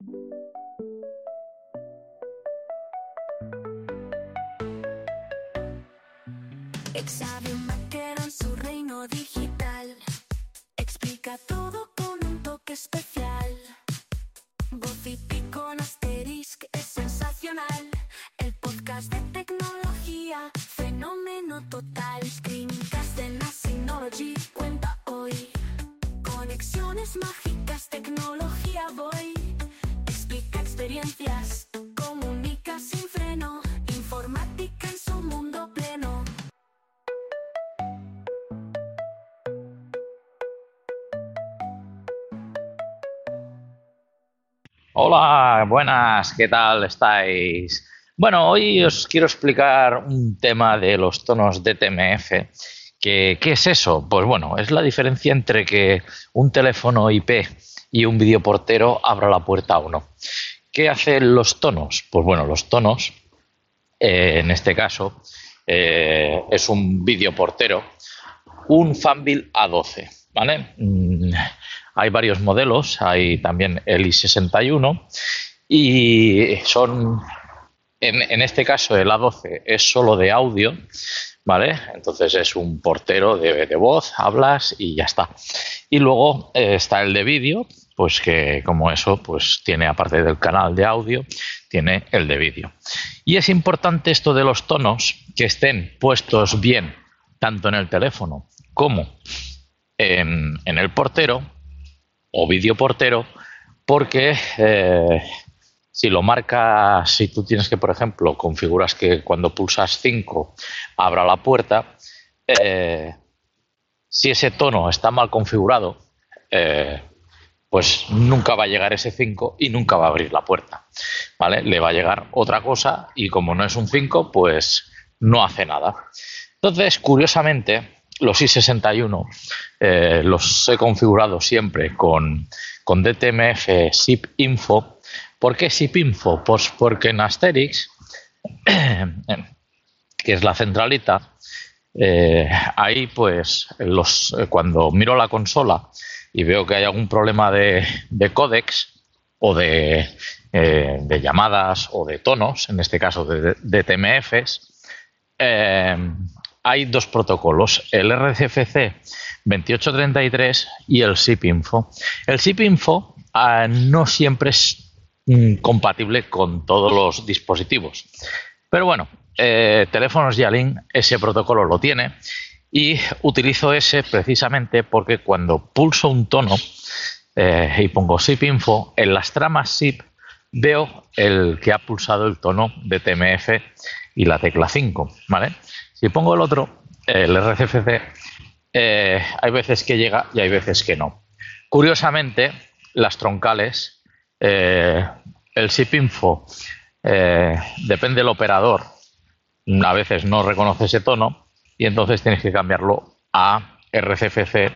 Xavier Maquero en su reino digital explica todo con un toque especial. Voz y pico con Asterisk es sensacional. El podcast de tecnología, fenómeno total. Screencast de Synology cuenta hoy. Conexiones mágicas, tecnología voy. Explica experiencias, comunica sin freno. Informática en su mundo pleno. Hola, buenas, ¿qué tal estáis? Bueno, hoy os quiero explicar un tema de los tonos DTMF. ¿Qué es eso? Pues bueno, es la diferencia entre que un teléfono IP y un videoportero abra la puerta o no. ¿Qué hacen los tonos? Pues bueno, los tonos, en este caso, es un videoportero, un Fanvil A12, ¿vale? Hay varios modelos, hay también el i61 y son, en este caso el A12 es solo de audio, ¿vale? Entonces es un portero de voz, hablas y ya está. Y luego está el de vídeo, pues que como eso, pues tiene aparte del canal de audio, tiene el de vídeo. Y es importante esto de los tonos, que estén puestos bien, tanto en el teléfono como en el portero o videoportero, porque si lo marcas, si tú tienes que, por ejemplo, configuras que cuando pulsas 5 abra la puerta, si ese tono está mal configurado, pues nunca va a llegar ese 5 y nunca va a abrir la puerta, ¿vale? Le va a llegar otra cosa y como no es un 5, pues no hace nada. Entonces, curiosamente, los i61 los he configurado siempre con DTMF SIP Info. ¿Por qué SIP Info? Pues porque en Asterisk, que es la centralita, ahí pues cuando miro la consola y veo que hay algún problema de códex o de llamadas o de tonos, en este caso de DTMFs, hay dos protocolos, el RCFC 2833 y el SIP Info. El SIP Info no siempre es compatible con todos los dispositivos. Pero bueno, teléfonos Yalink ese protocolo lo tiene y utilizo ese precisamente porque cuando pulso un tono y pongo SIP Info, en las tramas SIP veo el que ha pulsado el tono de TMF y la tecla 5, ¿vale? Si pongo el otro, el RCFC, hay veces que llega y hay veces que no. Curiosamente, las troncales, el SIP Info, depende del operador, a veces no reconoce ese tono y entonces tienes que cambiarlo a RCFC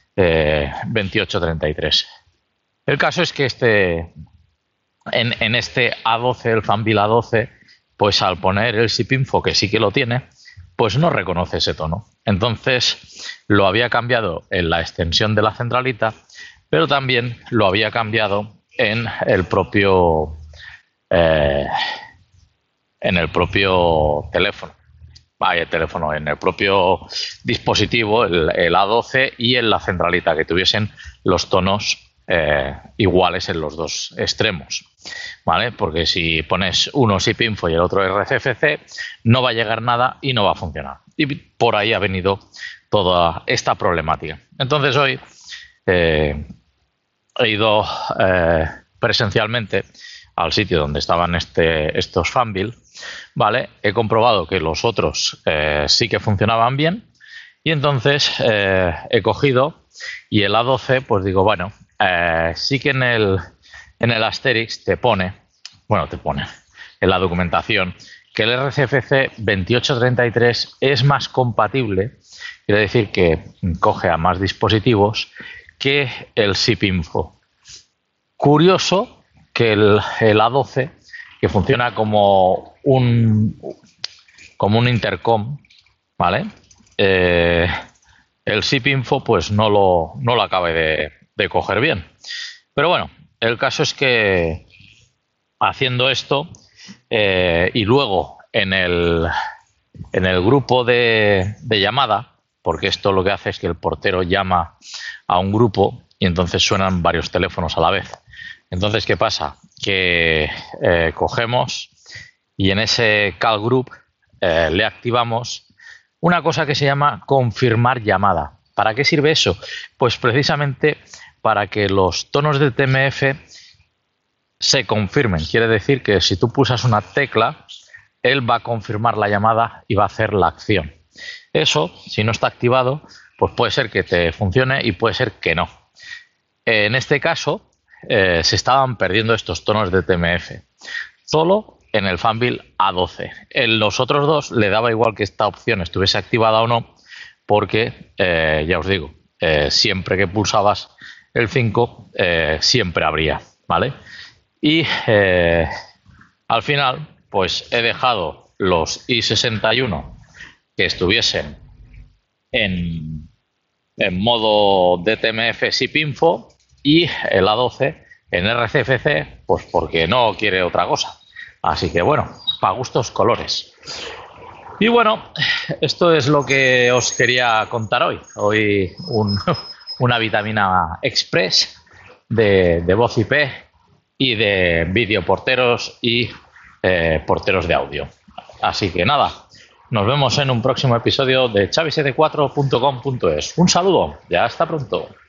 2833. El caso es que en este A12, el Fanvil A12, pues al poner el SIP Info, que sí que lo tiene, pues no reconoce ese tono. Entonces lo había cambiado en la extensión de la centralita, pero también lo había cambiado en el propio teléfono. En el propio dispositivo, el A12 y en la centralita, que tuviesen los tonos iguales en los dos extremos, ¿vale? Porque si pones uno SIP Info y el otro RCFC, no va a llegar nada y no va a funcionar. Y por ahí ha venido toda esta problemática. Entonces hoy he ido presencialmente al sitio donde estaban estos Fanvil, ¿vale? He comprobado que los otros sí que funcionaban bien y entonces he cogido y el A12, pues digo, bueno, sí que en el Asterisk te pone en la documentación que el RCFC 2833 es más compatible, quiere decir que coge a más dispositivos que el SIP Info. Curioso que el A12, que funciona como un intercom, ¿vale? El SIP Info pues no lo acabe de coger bien. Pero bueno, el caso es que haciendo esto y luego en el grupo de llamada, porque esto lo que hace es que el portero llama a un grupo y entonces suenan varios teléfonos a la vez. Entonces, ¿qué pasa? Que cogemos y en ese call group le activamos una cosa que se llama confirmar llamada. ¿Para qué sirve eso? Pues precisamente para que los tonos de TMF se confirmen. Quiere decir que si tú pulsas una tecla, él va a confirmar la llamada y va a hacer la acción. Eso, si no está activado, pues puede ser que te funcione y puede ser que no. En este caso, se estaban perdiendo estos tonos de TMF. Solo en el Fanvil A12. En los otros dos le daba igual que esta opción estuviese activada o no, porque, ya os digo, siempre que pulsabas el 5, siempre habría, ¿vale? Y al final, pues he dejado los i61 que estuviesen en modo DTMF SIP info y el A12 en RCFC, pues porque no quiere otra cosa. Así que bueno, para gustos colores. Y bueno, esto es lo que os quería contar hoy. Hoy una vitamina express de voz IP y de videoporteros y porteros de audio. Así que nada, nos vemos en un próximo episodio de chavi74.com.es. Un saludo, ya hasta pronto.